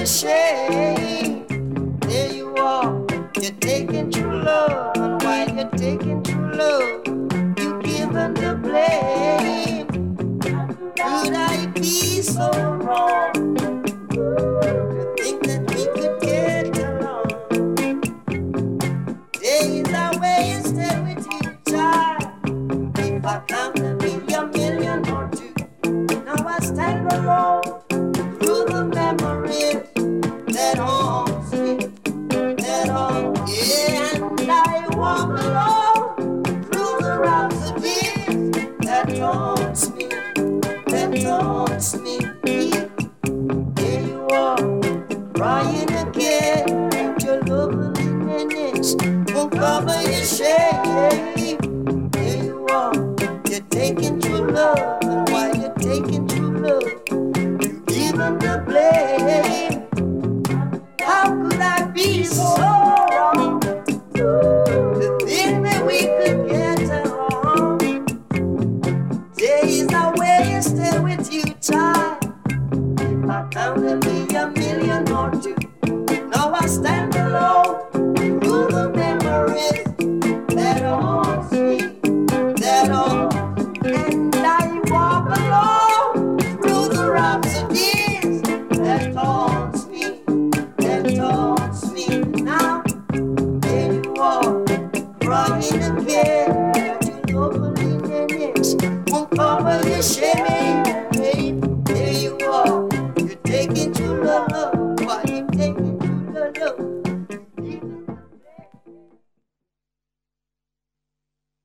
shame. There you are, you're taking true love, and while you're taking true love, you giving the blame. Could I be so wrong to think that we could get along? Days are wasted with you, child. If I count to be a million or two, now I stand alone through the memories that haunts me, that haunts me. Yeah, and I walk alone through the rhapsodies that taunts me, that taunts me. There you are, crying again, and your loveliness won't cover your shame. There you are, you're taking true love, and while you're taking true love, you giving the blame. How could I be so wrong to think that we could get along? Days are wasted with you, child. If I count them